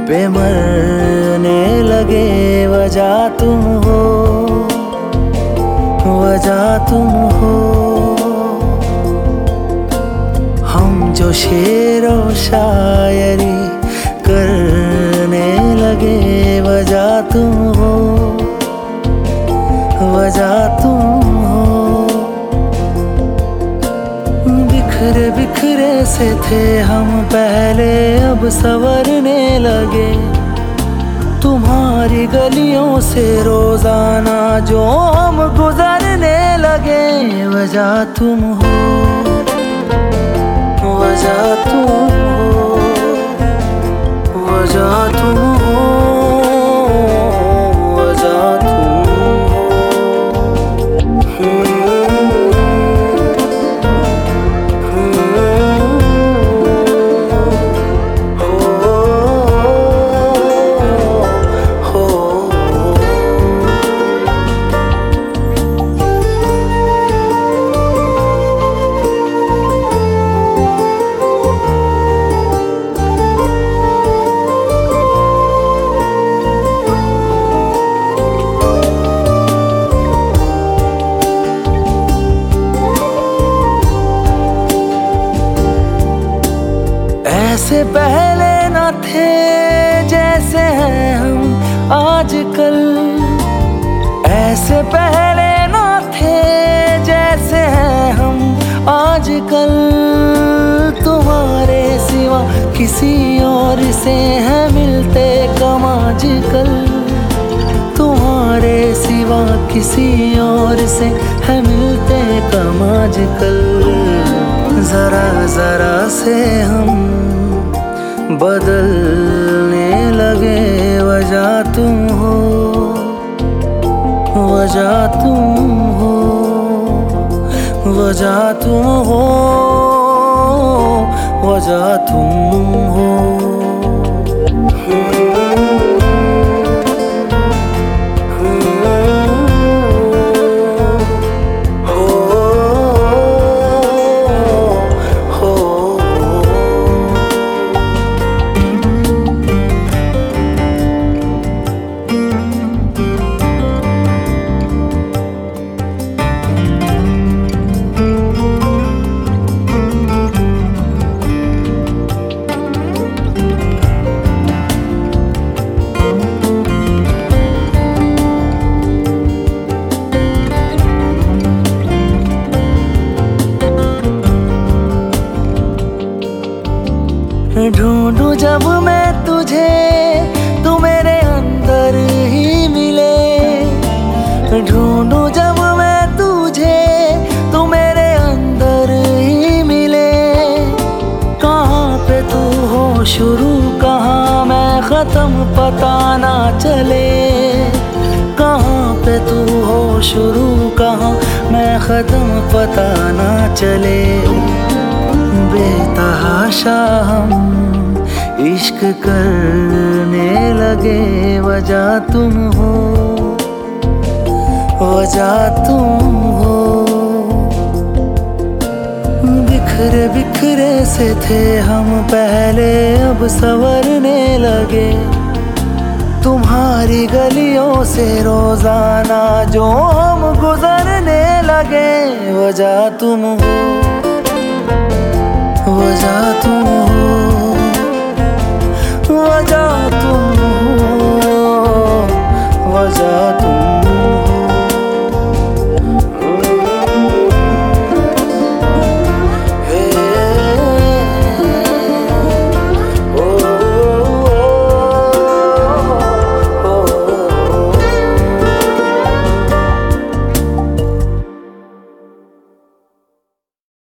पे मरने लगे। वजह तुम हो, वजह तुम हो। हम जो शेर और शायरी करने लगे। वजह तुम हो, वजह तुम हो। बिखरे बिखरे से थे हम पहले, अब संवरने लगे। तुम्हारी गलियों से रोजाना जो हम गुजरने लगे। वजह तुम हो, वजह तुम हो, वजह तुम हो, वजह तुम ऐसे पहले न थे जैसे हैं हम आजकल। ऐसे पहले न थे जैसे हैं हम आजकल। तुम्हारे सिवा किसी और से है मिलते कम आजकल। तुम्हारे सिवा किसी और से है मिलते कम आजकल। जरा जरा से हम बदलने लगे। वजह तुम हो, वजह तुम हो, वजह तुम हो, वजह तुम हो। ढूंढूं जब मैं तुझे तू मेरे अंदर ही मिले। ढूंढूं जब मैं तुझे तू मेरे अंदर ही मिले। कहाँ पे तू हो शुरू, कहाँ मैं खत्म, पता ना चले। कहाँ पे तू हो शुरू, कहाँ मैं खत्म, पता ना चले। बेतहाशा हम इश्क करने लगे। वजह तुम हो, वजह तुम हो। बिखरे बिखरे से थे हम पहले, अब संवरने लगे। तुम्हारी गलियों से रोजाना जो हम गुजरने लगे। वजह तुम हो, वजह तुम हो, वजह तुम